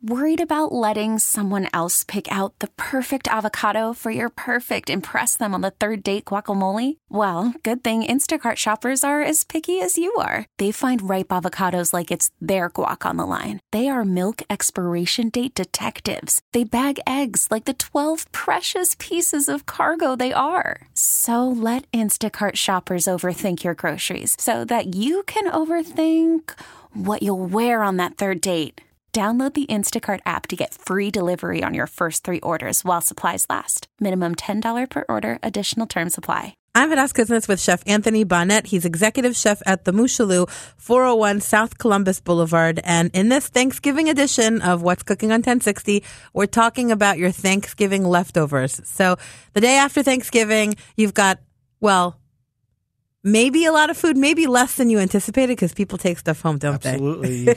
Worried about letting someone else pick out the perfect avocado for your perfect impress them on the third date guacamole? Well, good thing Instacart shoppers are as picky as you are. They find ripe avocados like it's their guac on the line. They are milk expiration date detectives. They bag eggs like the 12 precious pieces of cargo they are. So let Instacart shoppers overthink your groceries so that you can overthink what you'll wear on that third date. Download the Instacart app to get free delivery on your first 3 orders while supplies last. Minimum $10 per order. Additional terms apply. I'm Hadas Kuznets with Chef Anthony Bonnet. He's executive chef at the Mooshaloo, 401 South Columbus Boulevard. And in this Thanksgiving edition of What's Cooking on 1060, we're talking about your Thanksgiving leftovers. So the day after Thanksgiving, you've got, well, maybe a lot of food, maybe less than you anticipated because people take stuff home, don't they? Absolutely.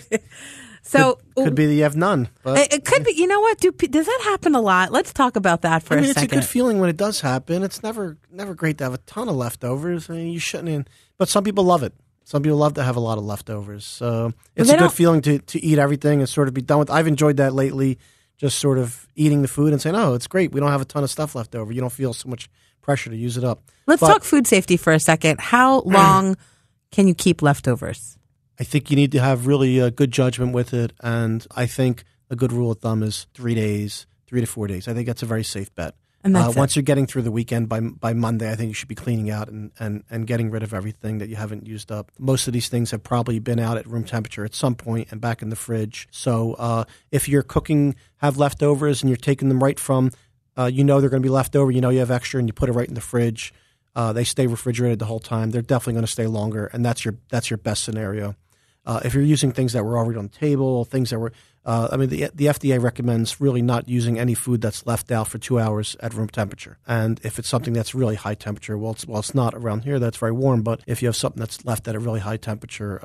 So could be that you have none. But it could be. You know what? Does that happen a lot? Let's talk about that for a second. It's a good feeling when it does happen. It's never great to have a ton of leftovers. I mean, you shouldn't. But some people love it. Some people love to have a lot of leftovers. So it's a good feeling to eat everything and sort of be done with. I've enjoyed that lately. Just sort of eating the food and saying, "Oh, it's great. We don't have a ton of stuff left over. You don't feel so much pressure to use it up." Let's talk food safety for a second. How long can you keep leftovers? I think you need to have really good judgment with it, and I think a good rule of thumb is 3 days, 3 to 4 days. I think that's a very safe bet. And that's once you're getting through the weekend, by Monday, I think you should be cleaning out and getting rid of everything that you haven't used up. Most of these things have probably been out at room temperature at some point and back in the fridge. So if you're cooking, have leftovers, and you're taking them right from, they're going to be left over, you have extra, and you put it right in the fridge. They stay refrigerated the whole time. They're definitely going to stay longer, and that's your best scenario. If you're using things that were already on the table, things that were, the FDA recommends really not using any food that's left out for 2 hours at room temperature. And if it's something that's really high temperature, it's not around here, that's very warm, but if you have something that's left at a really high temperature,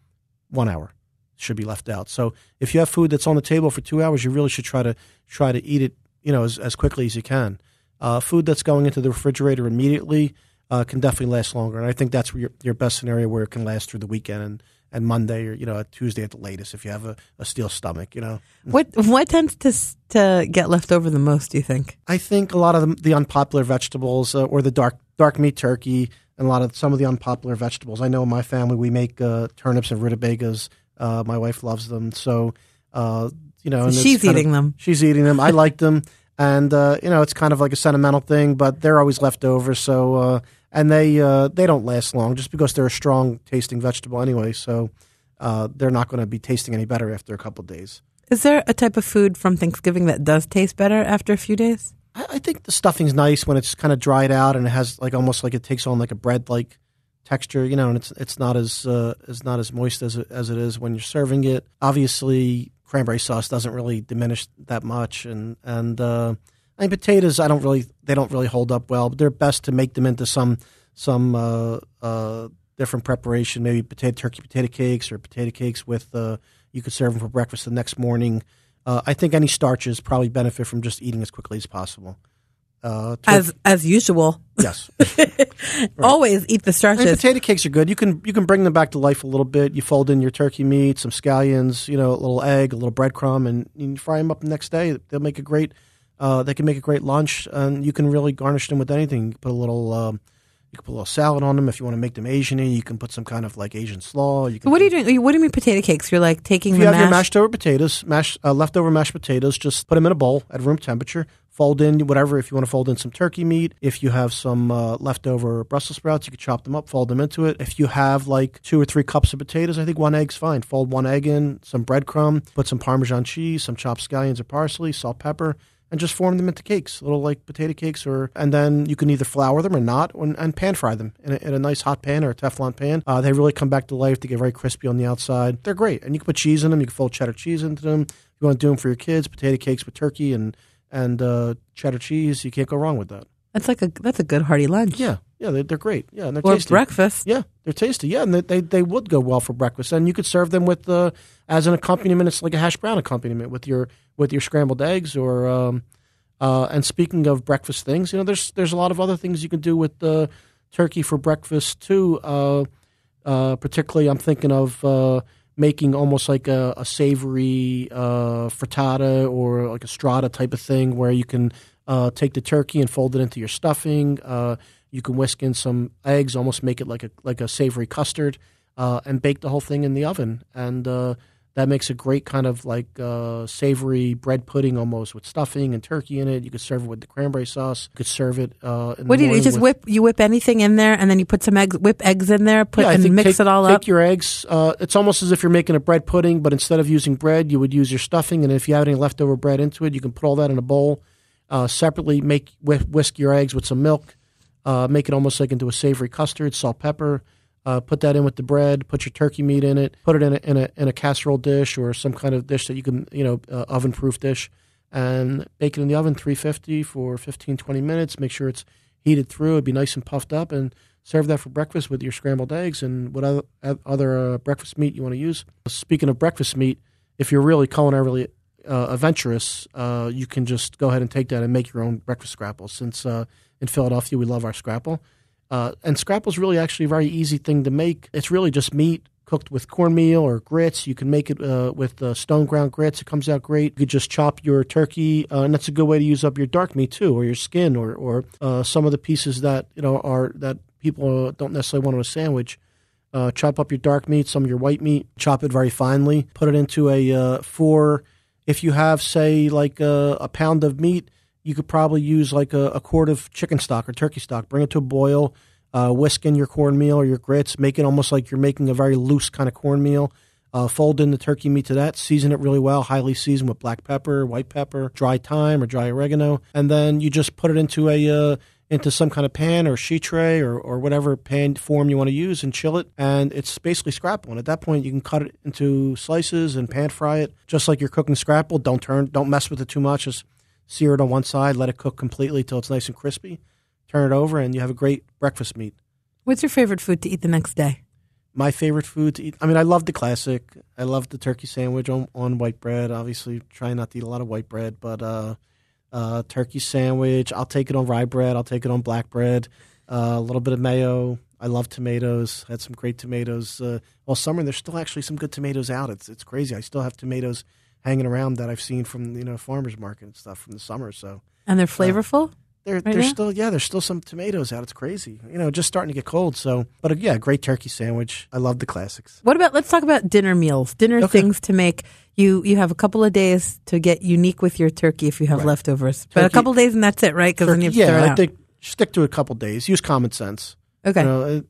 1 hour should be left out. So if you have food that's on the table for 2 hours, you really should try to eat it, as quickly as you can. Food that's going into the refrigerator immediately can definitely last longer. And I think that's your best scenario where it can last through the weekend and Monday or Tuesday at the latest if you have a steel stomach. What tends to get left over the most, do you think? I think a lot of the unpopular vegetables or the dark meat turkey and some of the unpopular vegetables. I know in my family we make turnips and rutabagas. My wife loves them, so and she's eating them. She's eating them. I like them, and it's kind of like a sentimental thing, but they're always left over. So. And they don't last long just because they're a strong tasting vegetable anyway. So they're not going to be tasting any better after a couple of days. Is there a type of food from Thanksgiving that does taste better after a few days? I think the stuffing's nice when it's kind of dried out and it has almost like it takes on like a bread like texture, and it's not as moist as it is when you're serving it. Obviously, cranberry sauce doesn't really diminish that much, and potatoes, they don't really hold up well. But they're best to make them into some different preparation, maybe turkey potato cakes or potato cakes with. You could serve them for breakfast the next morning. I think any starches probably benefit from just eating as quickly as possible. As usual. Yes. Right. Always eat the starches. Potato cakes are good. You can bring them back to life a little bit. You fold in your turkey meat, some scallions, a little egg, a little breadcrumb, and you fry them up the next day. They'll make a great. They can make a great lunch, and you can really garnish them with anything. You can put a little salad on them if you want to make them Asian-y. You can put some kind of like Asian slaw. What are you doing? What do you mean potato cakes? You're like taking if you have your mashed over potatoes, leftover mashed potatoes, just put them in a bowl at room temperature. Fold in whatever. If you want to fold in some turkey meat, if you have some leftover Brussels sprouts, you can chop them up, fold them into it. If you have like 2 or 3 cups of potatoes, I think 1 egg's fine. Fold 1 egg in, some breadcrumb, put some Parmesan cheese, some chopped scallions or parsley, salt, pepper. And just form them into cakes, little like potato cakes, and then you can either flour them or not, and pan fry them in a nice hot pan or a Teflon pan. They really come back to life. They get very crispy on the outside. They're great, and you can put cheese in them. You can fold cheddar cheese into them. If you want to do them for your kids, potato cakes with turkey and cheddar cheese, you can't go wrong with that. That's a good hearty lunch. Yeah, they're great. Yeah, and they're or tasty. Breakfast. Yeah, they're tasty. Yeah, and they would go well for breakfast, and you could serve them with as an accompaniment. It's like a hash brown accompaniment with your scrambled eggs or. And speaking of breakfast things, there's a lot of other things you can do with turkey for breakfast too. Particularly, I'm thinking of making almost like a savory frittata or like a strata type of thing where you can take the turkey and fold it into your stuffing. You can whisk in some eggs, almost make it like a savory custard, and bake the whole thing in the oven. And that makes a great kind of like savory bread pudding almost with stuffing and turkey in it. You could serve it with the cranberry sauce. You could serve it in What do you do? You morning just whip anything in there, and then you put some eggs, whip eggs in there, mix it all up? Take your eggs. It's almost as if you're making a bread pudding, but instead of using bread, you would use your stuffing. And if you have any leftover bread into it, you can put all that in a bowl. Separately, whisk your eggs with some milk. Make it almost like into a savory custard, salt, pepper. Put that in with the bread. Put your turkey meat in it. Put it in a casserole dish or some kind of dish that you can, oven-proof dish, and bake it in the oven 350 for 15-20 minutes. Make sure it's heated through. It'd be nice and puffed up, and serve that for breakfast with your scrambled eggs and what other breakfast meat you want to use. Speaking of breakfast meat, if you're really culinarily adventurous, you can just go ahead and take that and make your own breakfast scrapple. Since in Philadelphia, we love our scrapple. And scrapple is really actually a very easy thing to make. It's really just meat cooked with cornmeal or grits. You can make it with stone ground grits. It comes out great. You could just chop your turkey, and that's a good way to use up your dark meat too, or your skin, or some of the pieces that that people don't necessarily want on a sandwich. Chop up your dark meat, some of your white meat. Chop it very finely. Put it into if you have, say, like a pound of meat, you could probably use like a quart of chicken stock or turkey stock. Bring it to a boil, whisk in your cornmeal or your grits. Make it almost like you're making a very loose kind of cornmeal. Fold in the turkey meat to that. Season it really well, highly seasoned with black pepper, white pepper, dry thyme or dry oregano. And then you just put it into some kind of pan or sheet tray or whatever pan form you want to use and chill it. And it's basically scrapple. And at that point, you can cut it into slices and pan fry it just like you're cooking scrapple. Don't mess with it too much. Just sear it on one side, let it cook completely till it's nice and crispy. Turn it over, and you have a great breakfast meat. What's your favorite food to eat the next day? My favorite food to eat? I mean, I love the classic. I love the turkey sandwich on white bread. Obviously, try not to eat a lot of white bread, but turkey sandwich. I'll take it on rye bread. I'll take it on black bread. A little bit of mayo. I love tomatoes. Had some great tomatoes all summer. And there's still actually some good tomatoes out. It's crazy. I still have tomatoes hanging around that I've seen from farmers market and stuff from the summer. So and they're flavorful. There's still some tomatoes out. It's crazy. Just starting to get cold. So, but yeah, great turkey sandwich. I love the classics. Let's talk about dinner meals. Things to make. You have a couple of days to get unique with your turkey if you have leftovers. But a couple of days and that's it, right? Because then you have to throw it out. I think stick to a couple of days. Use common sense. Okay.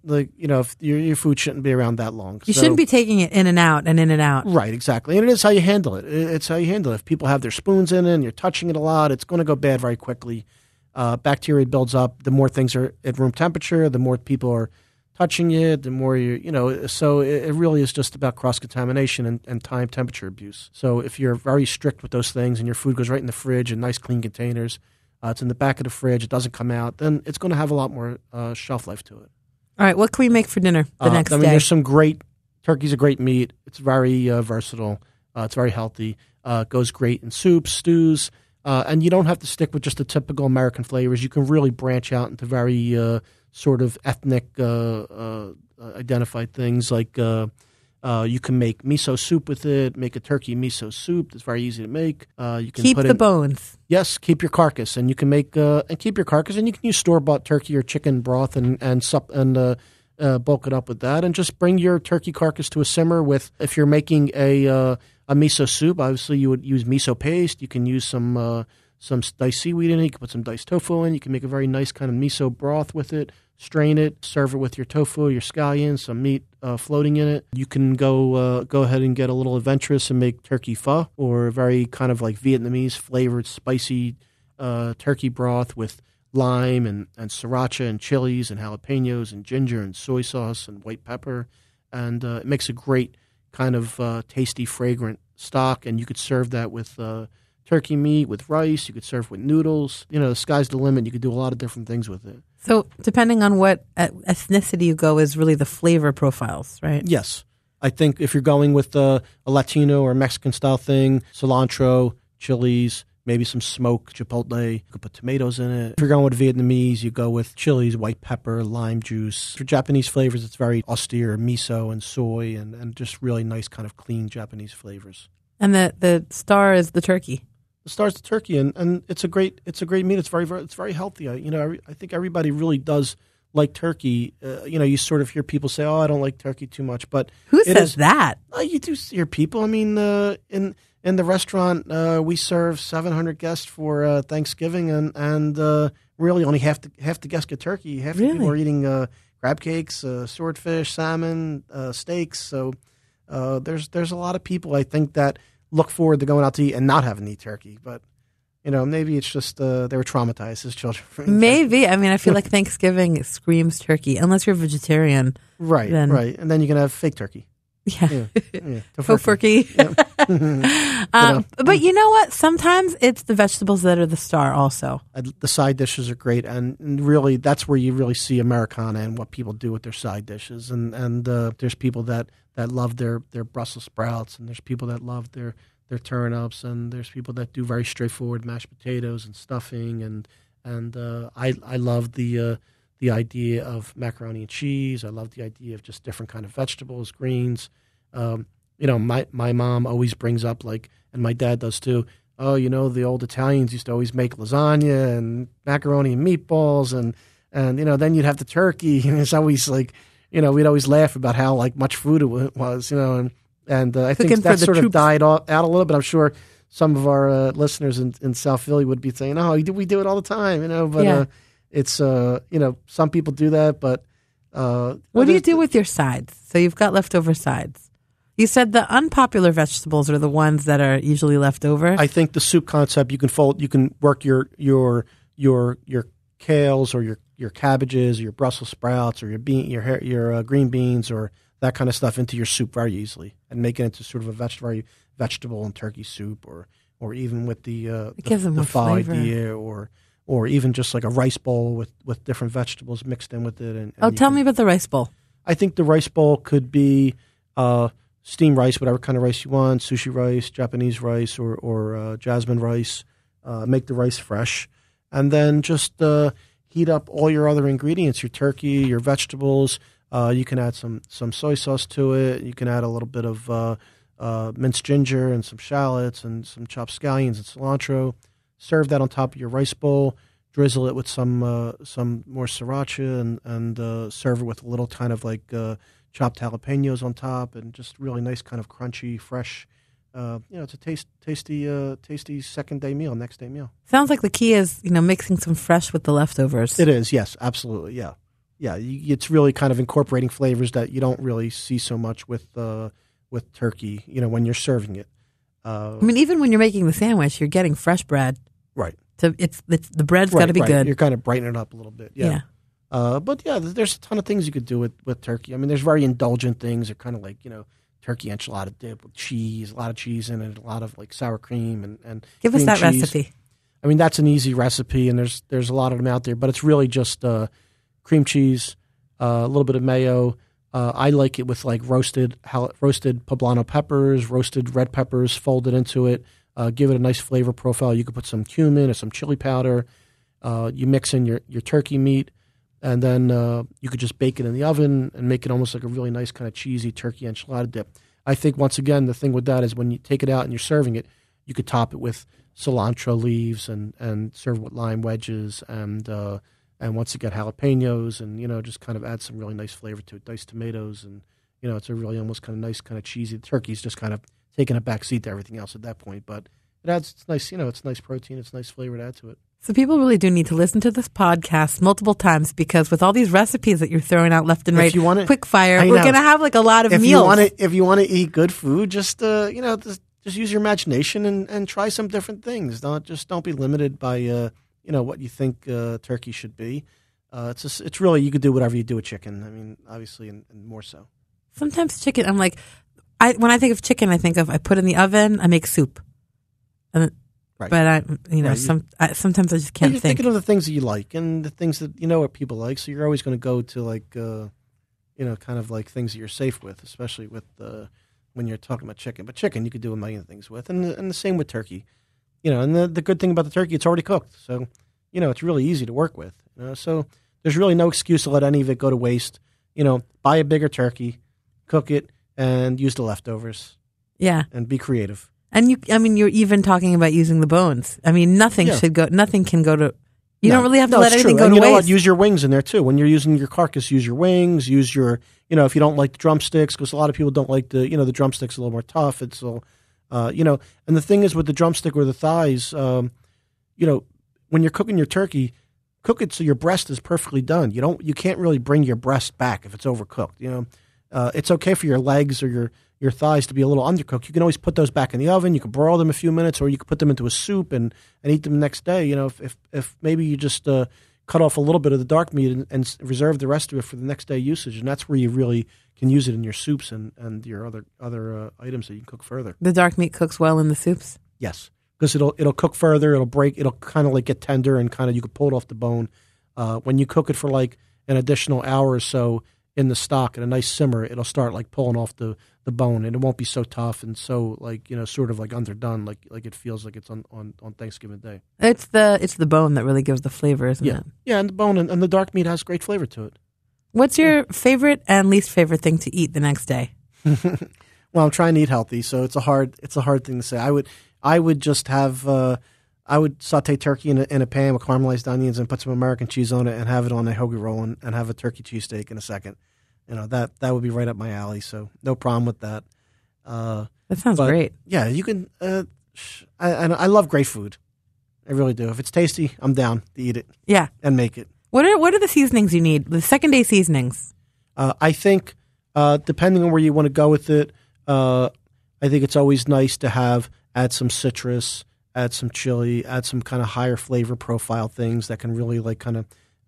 If your food shouldn't be around that long. You shouldn't be taking it in and out and in and out. Right, exactly. And it is how you handle it. It's how you handle it. If people have their spoons in it and you're touching it a lot, it's going to go bad very quickly. Bacteria builds up. The more things are at room temperature, the more people are touching it, the more so it really is just about cross-contamination and time temperature abuse. So if you're very strict with those things and your food goes right in the fridge in nice clean containers, it's in the back of the fridge, it doesn't come out, then it's going to have a lot more shelf life to it. All right, what can we make for dinner the next day? There's some turkey's a great meat. It's very versatile. It's very healthy. It goes great in soups, stews, and you don't have to stick with just the typical American flavors. You can really branch out into very sort of ethnic identified things like you can make miso soup with it, make a turkey miso soup. It's very easy to make. You can keep the bones. Yes, keep your carcass, and you can make and keep your carcass, and you can use store-bought turkey or chicken broth and bulk it up with that, and just bring your turkey carcass to a simmer with. If you're making a miso soup, obviously you would use miso paste. You can use some diced seaweed in it. You can put some diced tofu in. You can make a very nice kind of miso broth with it. Strain it, serve it with your tofu, your scallions, some meat floating in it. You can go ahead and get a little adventurous and make turkey pho, or a very kind of like Vietnamese flavored spicy turkey broth with lime and sriracha and chilies and jalapenos and ginger and soy sauce and white pepper. And it makes a great kind of tasty, fragrant stock. And you could serve that with turkey meat, with rice. You could serve with noodles. The sky's the limit. You could do a lot of different things with it. So depending on what ethnicity you go is really the flavor profiles, right? Yes. I think if you're going with a Latino or Mexican style thing, cilantro, chilies, maybe some smoked chipotle. You could put tomatoes in it. If you're going with Vietnamese, you go with chilies, white pepper, lime juice. For Japanese flavors, it's very austere, miso and soy, and just really nice kind of clean Japanese flavors. And the star is the turkey. The star's the turkey, and it's a great meat. It's very healthy. I think everybody really does like turkey. You sort of hear people say, "Oh, I don't like turkey too much," but who says that? You do hear people. I mean, in the restaurant, we serve 700 guests for Thanksgiving, and really only half the guests get turkey. Half the people are eating crab cakes, swordfish, salmon, steaks. So there's a lot of people, I think, that look forward to going out to eat and not having to eat turkey. But maybe it's just they were traumatized as children. Maybe. I mean, I feel like Thanksgiving screams turkey, unless you're a vegetarian. Right, right. And then you can have fake turkey. Yeah. Faux turkey. Yeah. But you know what? Sometimes it's the vegetables that are the star also. The side dishes are great. And really, that's where you really see Americana and what people do with their side dishes. And there's people that love their Brussels sprouts, and there's people that love their turnips, and there's people that do very straightforward mashed potatoes and stuffing. And I love the idea of macaroni and cheese. I love the idea of just different kind of vegetables, greens. My mom always brings up, and my dad does too, the old Italians used to always make lasagna and macaroni and meatballs, and then you'd have the turkey, and it's always we'd always laugh about how much food it was, and I think that sort of died out a little bit. I'm sure some of our listeners in South Philly would be saying, "Oh, we do it all the time," but. Yeah. It's some people do that, but what do you do with your sides? So you've got leftover sides. You said the unpopular vegetables are the ones that are usually left over. I think the soup concept, you can work your kales or your cabbages or your Brussels sprouts or your green beans or that kind of stuff into your soup very easily and make it into sort of a vegetable and turkey soup or even with the pho idea or even just like a rice bowl with different vegetables mixed in with it. Tell me about the rice bowl. I think the rice bowl could be steamed rice, whatever kind of rice you want, sushi rice, Japanese rice, or jasmine rice. Make the rice fresh. And then just heat up all your other ingredients, your turkey, your vegetables. You can add some soy sauce to it. You can add a little bit of minced ginger and some shallots and some chopped scallions and cilantro. Serve that on top of your rice bowl. Drizzle it with some more sriracha and serve it with a little kind of chopped jalapenos on top, and just really nice kind of crunchy, fresh. It's a tasty next day meal. Sounds like the key is mixing some fresh with the leftovers. It is, yes, absolutely, yeah. It's really kind of incorporating flavors that you don't really see so much with turkey. When you're serving it. Even when you're making the sandwich, you're getting fresh bread. Right. So it's the bread's got to be good. You're kind of brightening it up a little bit. Yeah. But there's a ton of things you could do with turkey. I mean, there's very indulgent things. They're kind of turkey enchilada dip with cheese, a lot of cheese in it, a lot of sour cream and give us that cheese. recipe. I mean, that's an easy recipe, and there's a lot of them out there. But it's really just cream cheese, a little bit of mayo. I like it with roasted poblano peppers, roasted red peppers folded into it. Give it a nice flavor profile. You could put some cumin or some chili powder. You mix in your turkey meat, and then you could just bake it in the oven and make it almost like a really nice kind of cheesy turkey enchilada dip. I think, once again, the thing with that is when you take it out and you're serving it, you could top it with cilantro leaves and serve with lime wedges and once again jalapenos and just kind of add some really nice flavor to it, diced tomatoes, and it's a really almost kind of nice kind of cheesy. The turkey's just kind of taking a back seat to everything else at that point, but it's nice, it's nice protein, it's nice flavor to add to it. So people really do need to listen to this podcast multiple times, because with all these recipes that you're throwing out left and right, quick fire, we're going to have a lot of meals. If you want to eat good food, just use your imagination and try some different things. Don't be limited by what you think turkey should be. It's really, you could do whatever you do with chicken. I mean, obviously, and more so. Sometimes chicken, I'm when I think of chicken, I think of I put in the oven, I make soup. Right. But sometimes I just can't you're think. Thinking of the things that you like and the things that what people like. So you're always going to go to kind of things that you're safe with, especially with when you're talking about chicken. But chicken, you could do a million things with, and the same with turkey. And the good thing about the turkey, it's already cooked, so it's really easy to work with. So there's really no excuse to let any of it go to waste. Buy a bigger turkey, cook it, and use the leftovers. Yeah, and be creative. And you're even talking about using the bones. I mean, nothing can go to. You don't really have to let anything go to waste. Know what? Use your wings in there too. When you're using your carcass, use your wings. Use your, if you don't like the drumsticks, because a lot of people don't like the drumsticks a little more tough. It's and the thing is with the drumstick or the thighs, when you're cooking your turkey, cook it so your breast is perfectly done. You can't really bring your breast back if it's overcooked. It's okay for your legs or your thighs to be a little undercooked. You can always put those back in the oven. You can broil them a few minutes, or you can put them into a soup and eat them the next day. If maybe you just cut off a little bit of the dark meat and reserve the rest of it for the next day usage, and that's where you really can use it in your soups and your other items that you can cook further. The dark meat cooks well in the soups? Yes, because it'll cook further. It'll break. It'll kind of like get tender and kind of you can pull it off the bone. When you cook it for like an additional hour or so in the stock at a nice simmer, it'll start like pulling off the bone, and it won't be so tough and so like sort of like underdone, like it feels like it's on Thanksgiving Day. It's the bone that really gives the flavor, isn't it? Yeah, and the bone and the dark meat has great flavor to it. What's your favorite and least favorite thing to eat the next day? Well, I'm trying to eat healthy, so it's a hard thing to say. I would just have I would saute turkey in a pan with caramelized onions and put some American cheese on it and have it on a hoagie roll and have a turkey cheesesteak in a second. That would be right up my alley, so no problem with that. That sounds great. Yeah, you can. I love great food. I really do. If it's tasty, I'm down to eat it. Yeah, and make it. What are the seasonings you need? The second day seasonings. I think depending on where you want to go with it, I think it's always nice to add some citrus, add some chili, add some kind of higher flavor profile things that can really like kind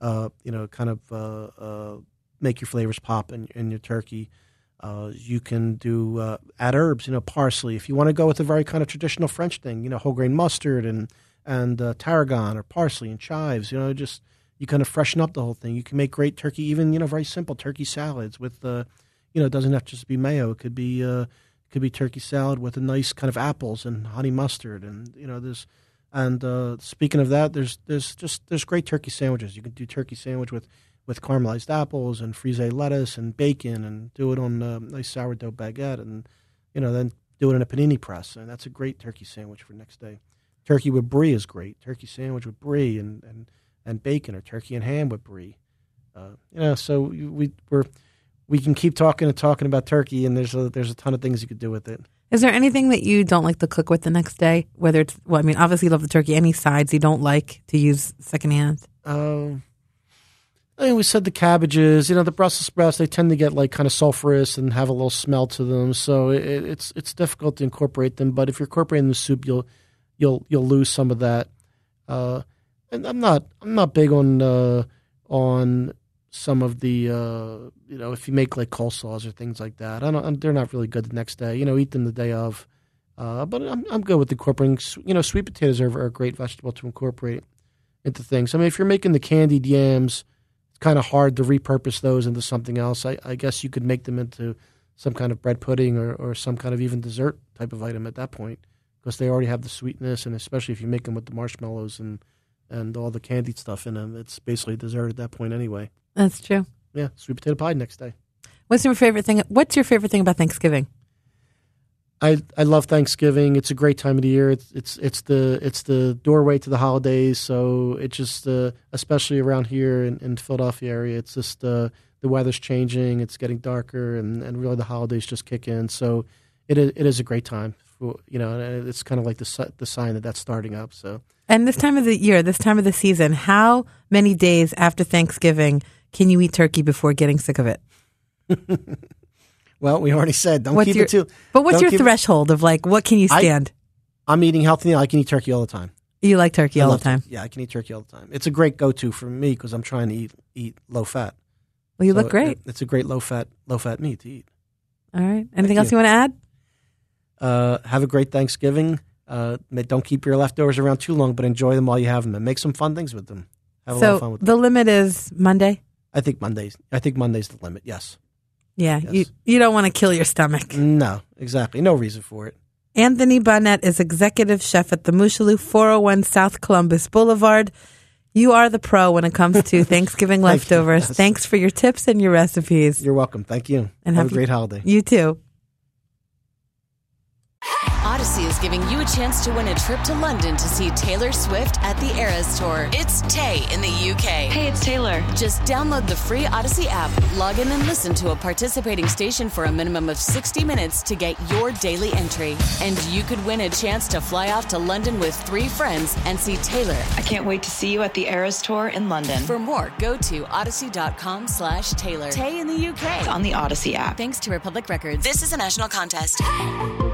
of make your flavors pop in your turkey. You can do add herbs, parsley. If you want to go with a very kind of traditional French thing, whole grain mustard and tarragon or parsley and chives. Just you kind of freshen up the whole thing. You can make great turkey, even very simple turkey salads with it doesn't have to just be mayo. It could be turkey salad with a nice kind of apples and honey mustard, and there's. And speaking of that, there's great turkey sandwiches. You can do turkey sandwich with caramelized apples and frisee lettuce and bacon, and do it on a nice sourdough baguette, and then do it in a panini press, and that's a great turkey sandwich for next day. Turkey with brie is great. Turkey sandwich with brie and bacon, or turkey and ham with brie. So we can keep talking about turkey, and there's a ton of things you could do with it. Is there anything that you don't like to cook with the next day? Whether it's, obviously you love the turkey. Any sides you don't like to use secondhand? We said the cabbages, the Brussels sprouts, they tend to get like kind of sulfurous and have a little smell to them. So it's difficult to incorporate them. But if you're incorporating the soup, you'll lose some of that. And I'm not big on some of the if you make like coleslaws or things like that. They're not really good the next day. Eat them the day of. But I'm good with incorporating. Sweet potatoes are a great vegetable to incorporate into things. If you're making the candied yams, it's kind of hard to repurpose those into something else. I guess you could make them into some kind of bread pudding or some kind of even dessert type of item at that point, because they already have the sweetness, and especially if you make them with the marshmallows and all the candied stuff in them, it's basically dessert at that point anyway. That's true. Yeah, sweet potato pie next day. What's your favorite thing about Thanksgiving? I love Thanksgiving. It's a great time of the year. It's the doorway to the holidays. So it just especially around here in Philadelphia area, it's just the weather's changing. It's getting darker, and really the holidays just kick in. So it is a great time. It's kind of like the sign that that's starting up. So. And this time of the year, this time of the season, how many days after Thanksgiving can you eat turkey before getting sick of it? Well, we already said don't keep it too. But what's your threshold of like what can you stand? I'm eating healthy. I can eat turkey all the time. You like turkey all the time? Yeah, I can eat turkey all the time. It's a great go-to for me because I'm trying to eat low fat. Well, you look great. It's a great low fat meat to eat. All right. Anything else you want to add? Have a great Thanksgiving. Don't keep your leftovers around too long, but enjoy them while you have them and make some fun things with them. Have a lot of fun with them. The limit is Monday? I think Monday's the limit, yes. Yeah, yes. You don't want to kill your stomach. No, exactly. No reason for it. Anthony Bonnet is executive chef at the Mooshaloo, 401 South Columbus Boulevard. You are the pro when it comes to Thanksgiving leftovers. Yes. Thanks for your tips and your recipes. You're welcome. Thank you. And have a great holiday. You too. Odyssey is giving you a chance to win a trip to London to see Taylor Swift at the Eras Tour. It's Tay in the UK. Hey, it's Taylor. Just download the free Odyssey app, log in and listen to a participating station for a minimum of 60 minutes to get your daily entry. And you could win a chance to fly off to London with 3 friends and see Taylor. I can't wait to see you at the Eras Tour in London. For more, go to odyssey.com/Taylor. Tay in the UK. It's on the Odyssey app. Thanks to Republic Records. This is a national contest.